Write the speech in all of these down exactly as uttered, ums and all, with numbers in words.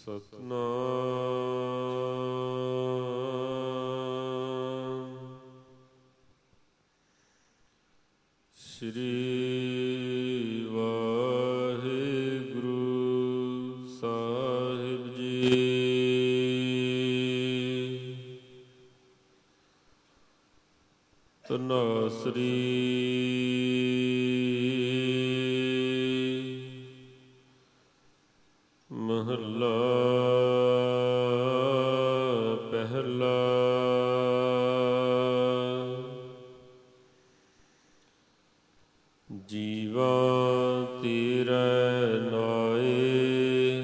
ਸਤਿਨਾਮ ਸ੍ਰੀ ਵਾਹਿਗੁਰੂ ਸਾਹਿਬ ਜੀ। ਧਨਾਸਰੀ ਮਹੱਲਾ ਪਹਿਲਾ। ਜੀਵਾ ਤੇਰੇ ਨਾਏ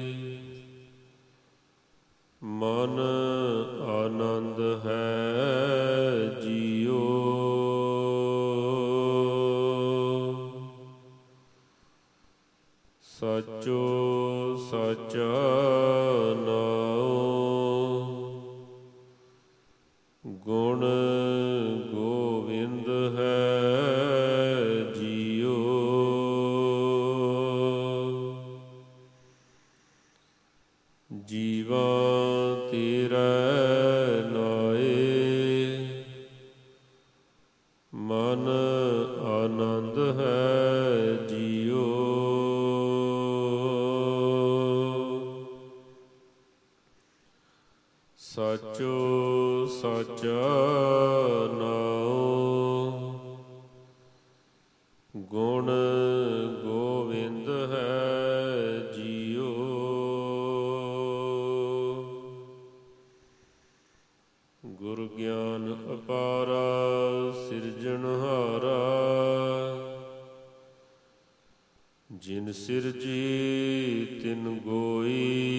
ਮਨ ਆਨੰਦ ਹੈ ਜੀਓ। ਸਾਚੋ ਸਾਚਾ ਨਾਉ ਗੁਣ ਗੋਵਿੰਦ ਹੈ ਜੀਓ। ਜੀਵਾ ਤੇਰੇ ਨਾਏ ਮਨ ਆਨੰਦ ਹੈ ਜੀਓ। ਸਾਚੋ ਸਾਚਾ ਨਾਉ ਗੁਣ ਗੋਵਿੰਦ ਹੈ ਜੀਓ। ਗੁਰ ਗਿਆਨ ਅਪਾਰਾ ਸਿਰਜਣਹਾਰਾ ਜਿਨ ਸਿਰਜੀ ਤਿਨ ਗੋਈ।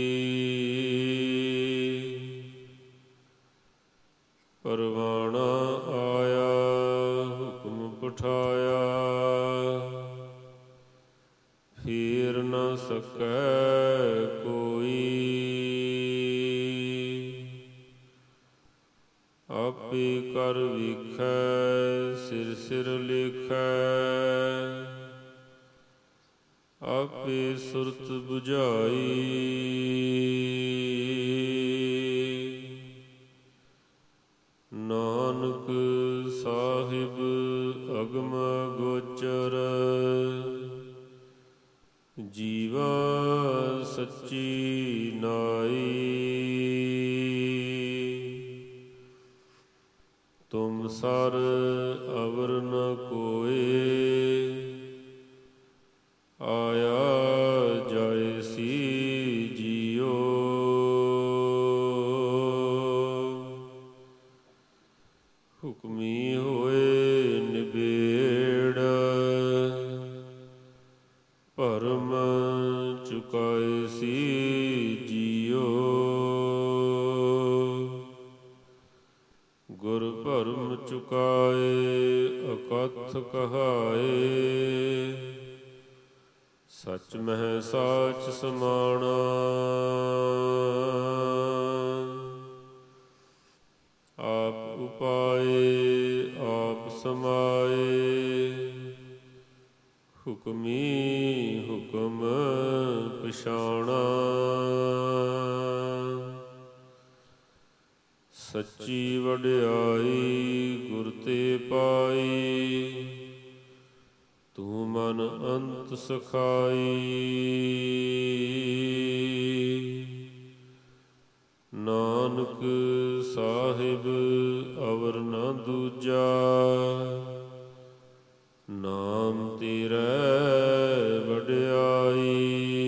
ਪਰਵਾਣਾ ਆਇਆ ਹੁਕਮ ਪਠਾਇਆ ਫੇਰ ਨ ਸਕੈ ਕੋਈ। ਆਪੇ ਕਰ ਵੇਖੈ ਸਿਰ ਸਿਰ ਲੇਖੈ ਆਪੇ ਸੁਰਤ ਬੁਝਾਈ। ਨਾਨਕ ਸਾਹਿਬ ਅਗਮ ਗੋਚਰ ਜੀਵਾ ਸੱਚੀ ਨਾਈ। ਤੁਮ ਸਰ ਅਵਰ ਨ ਕੋਏ ਆਇਆ ਜਾਏ ਸੀ ਜੀਓ। ਹੁਕਮੀ ਹੋਏ ਨਿਬੇੜ ਭਰਮ ਚੁਕਾਏ ਸੀ ਜੀਓ। ਗੁਰ ਭਰਮ ਚੁਕਾਏ ਅਕਥ ਕਹਾਏ ਸਚ ਮਹਿ ਸਾਚ ਸਮਾਣਾ। ਆਪ ਉਪਾਏ ਆਪ ਸਮਾਏ ਹੁਕਮੀ ਹੁਕਮ ਪਛਾਣਾ। ਸੱਚੀ ਵਡਿਆਈ ਗੁਰ ਤੇ ਪਾਈ ਤੂੰ ਮਨ ਅੰਤ ਸਖਾਈ। ਨਾਨਕ ਸਾਹਿਬ ਅਵਰ ਨ ਦੂਜਾ ਨਾਮ ਤੇਰੇ ਵਡਿਆਈ।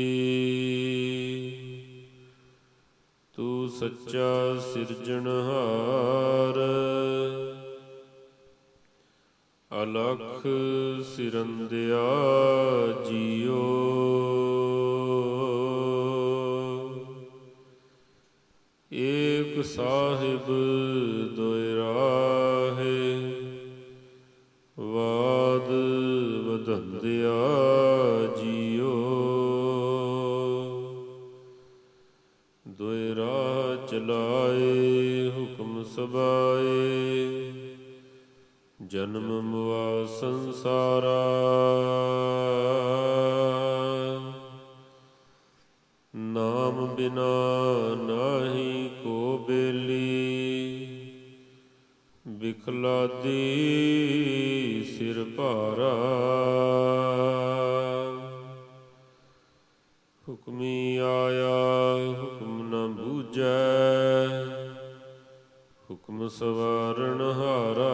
ਤੂੰ ਸੱਚਾ ਸਿਰਜਣਹਾਰ ਅਲਖ ਸਿਰੰਦਿਆ ਜੀਓ। ਏਕ ਸਾਹਿਬ ਦੁਇ ਰਾਹੇ ਵਾਦ ਵਧੰਦਿਆ ਜੀਓ। ਦੁਇ ਰਾਹ ਚਲਾਏ ਹੁਕਮ ਸਬਾਏ ਜਨਮ ਮੁਆ ਸੰਸਾਰਾ। ਨਾਮ ਬਿਨਾ ਨਾਹੀ ਕੋ ਬੇਲੀ, ਬਿਖਲਾਦੀ ਸਿਰ ਭਾਰਾ। ਹੁਕਮੀ ਆਇਆ ਹੁਕਮ ਨ ਬੂਝੈ, ਹੁਕਮ ਸਵਾਰਨ ਹਾਰਾ।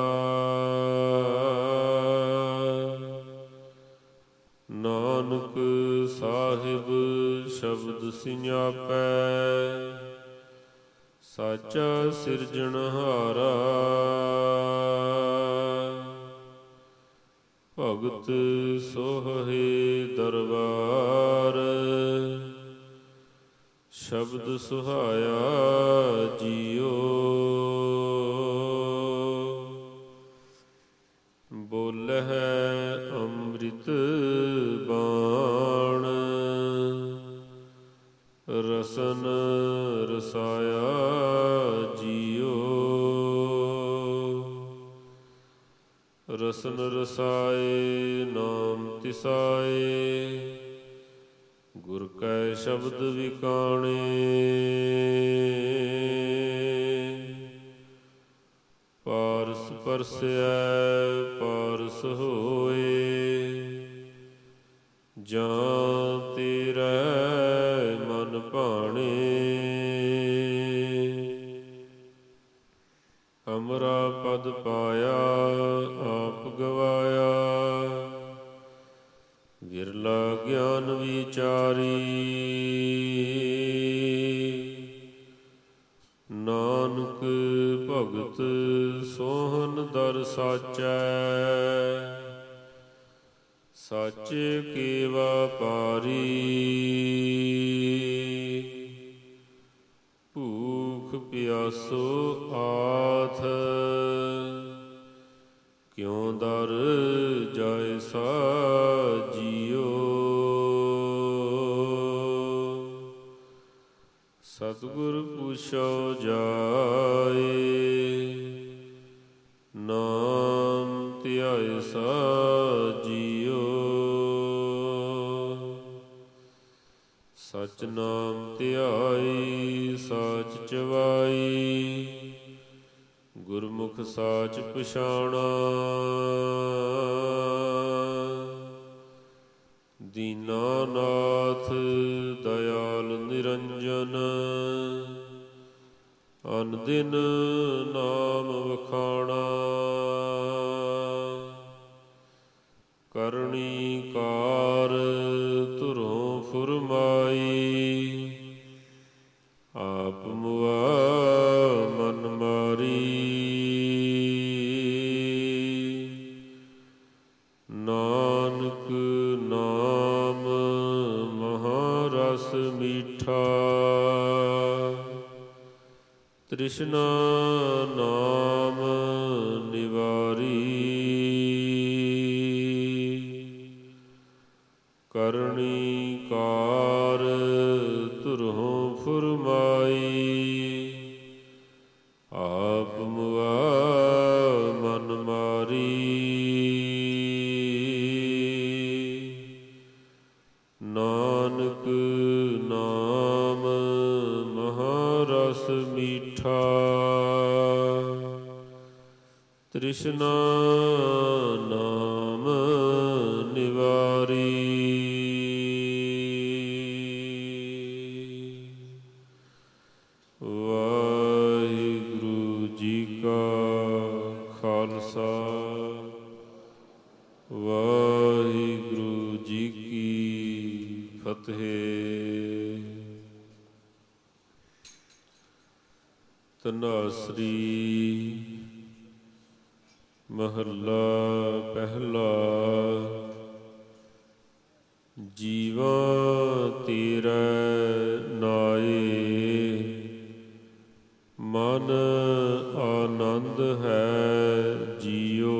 ਨਾਨਕ ਸਾਹਿਬ ਸ਼ਬਦ ਸਿਆਪੈ, ਸਾਚਾ ਸਿਰਜਣਹਾਰਾ। ਭਗਤ ਸੋਹੇ ਦਰਬਾਰ, ਸ਼ਬਦ ਸੁਹਾਇਆ ਜੀਓ। ਬੋਲਹਿ ਅੰਮ੍ਰਿਤ ਬਾਣ, ਰਸਨ ਰਸਾਇਆ ਜੀਓ। ਰਸਨ ਰਸਾਏ ਨਾਮ ਤਿਸਾਏ, ਗੁਰ ਕੈ ਸ਼ਬਦ ਵਿਕਾਣੇ। ਪਾਰਸ ਪਰਸੈ ਪਾਰਸ ਹੋਏ, ਜਾਂ ਤੇਰੇ ਮਨ ਭਾਣੇ। ਅਮਰਾ ਪਦ ਪਾਇਆ ਆਪ ਗਵਾਇਆ, ਵਿਰਲਾ ਗਿਆਨ ਵਿਚਾਰੀ। ਨਾਨਕ ਭਗਤ ਸੋਹਨ ਦਰ ਸਾਚੈ, ਸਾਚੇ ਕੀ ਵਾਪਾਰੀ। ਭੂਖ ਪਿਆਸੋ ਆਥ, ਕਿਉ ਦਰ ਜਾਇਸਾ ਜੀਓ। ਸਤਿਗੁਰ ਪੁਛੋ ਜਾਏ, ਨਾਮ ਧਿਆਇਸਾ ਜੀਓ। ਸਚ ਨਾਮ ਧਿਆਈ ਸਾਚ ਚਵਾਈ, ਗੁਰਮੁਖ ਸਾਚ ਪਛਾਣਾ। ਦੀਨਾਨਾਥ ਦਇਆਲ ਨਿਰੰਜਨ, ਅਨ ਦਿਨ ਨਾਮ ਵਖਾਣਾ। ਕਰਨੀ ਕਾਰ ਧੁਰੋਂ ਫੁਰਮਾਈ, ਆਪ ਮੁਆ ਮਨ ਮਾਰੀ। ਨਾਨਕ ਨਾਮ ਮਹਾਰਸ ਮੀਠਾ, ਤ੍ਰਿਸ਼ਨਾ ਨਾਮ ਨਿਵਾਰੀ। ਕਰਨੀ ਕਾਰ ਧੁਰੋਂ ਫੁਰਮਾਈ, ਆਪ ਮੁਆ ਮਨ ਮਾਰੀ। ਨਾਨਕ ਨਾਮ ਮਹਾਰਸ ਮੀਠਾ, ਤ੍ਰਿਸ਼ਨਾ ਨਾਮ ਨਿਵਾਰੀ। ਵਾਹਿਗੁਰੂ ਜੀ ਕਾ ਖਾਲਸਾ, ਵਾਹਿਗੁਰੂ ਜੀ ਕੀ ਫਤਿਹ। ਧਨਾਸਰੀ ਮਹੱਲਾ ਪਹਿਲਾ। ਜੀਵਾ ਤੇਰੇ ਨਾਏ, ਮਨ ਆਨੰਦ ਹੈ ਜੀਓ।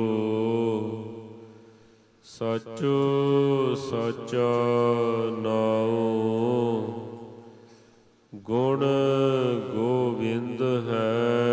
ਸਾਚੋ ਸਾਚਾ ਨਾਉ, ਗੁਣ ਗੋਬਿੰਦ ਹੈ